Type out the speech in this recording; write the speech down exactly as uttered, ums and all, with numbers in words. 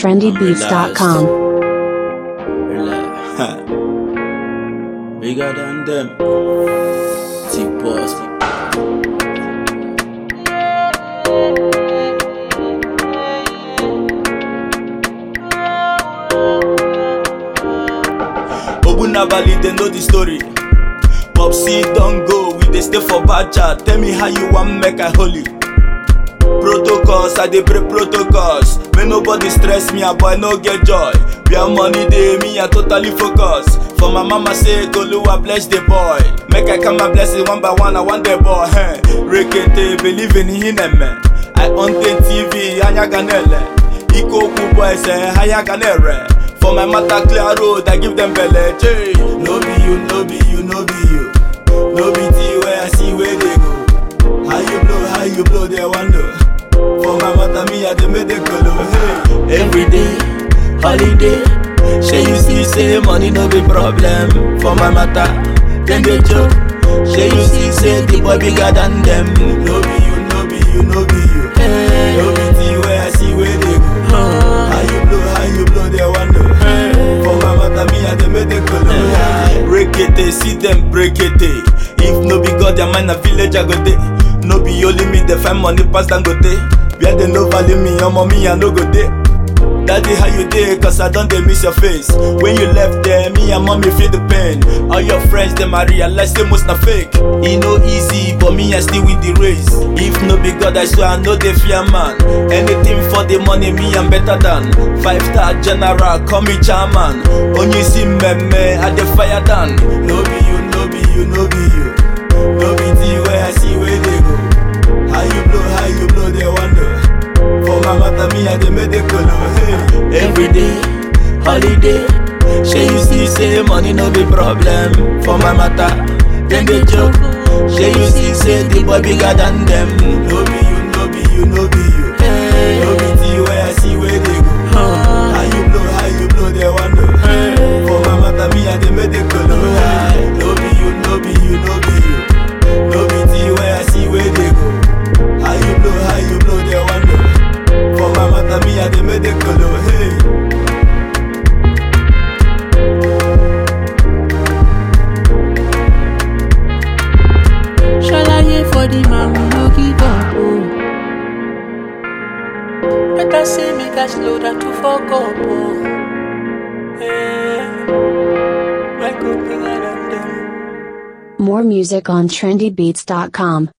trendy beats dot com. Relax. Bigger than them. T-Boss. Obuna Valley, they know the story. Popsy don't go, we they stay for Bacha. Tell me how you want make I holy. Protocols, I dey break protocols. When nobody stress me, a boy no get joy. Where money dey, me I totally focus. For my mama say, Oluwa bless the boy. Make I count my blessings one by one, I want the boy. Hey, Rekete, believe in him, man. I on the T V, anya ganele. Iko kuboy say, haya ganere. For my mata clear road, I give them belly. Hey, no be you, no be you, no be you. No be T where I see where they go. How you blow, how you blow, they wonder. For my mata, me, I dey make the color. Hey, every day, holiday. Shey you see, say money no be problem. For my mata, then they joke. Shey you see, say the boy bigger than them. No be you, no be you, no be you. Hey. No be T where I see where they go. Uh. How you blow, how you blow, they wonder. Hey. For my mata, me, I dey make the color. Hey. Break it, see them break it. If no be God, your mind a village I go dey. No be only me, they find money pass than go dey. Where they no value me, your mommy I no go dey. Daddy how you dey, cause I don't dey miss your face. When you left there, me and mommy feel the pain. All your friends, them I realize they must not fake. It no easy, but me I still win the race. If no be God, I swear I know they fear man. Anything for the money, me I'm better than. Five star general, call me chairman. When you see me, me I dey fire down. No be you, no be you, no be you. No be T where I see where they go. How you blow, how you blow, they wonder. For my mata, me I dey make the color. Hey. Every day, holiday. Shey you see, say money no be problem. For my mata, then they joke. Shey you see, say the boy bigger than them. No be you, no be you, no be you. Hey. No be T where I see where they go. Uh. How you blow, how you blow, they wonder. Hey. For my mata, me I dey make the color. Hey. No be you, no be you, no be you. No be T where I see where they go. How you blow, how you blow, they wonder. For my mata, me I dey make the color. Hey. Shalaye for the man, we no give up. Oh, better say make I slow down to fuck up. Oh, hey, my good bigger than them. More music on trendy beats dot com.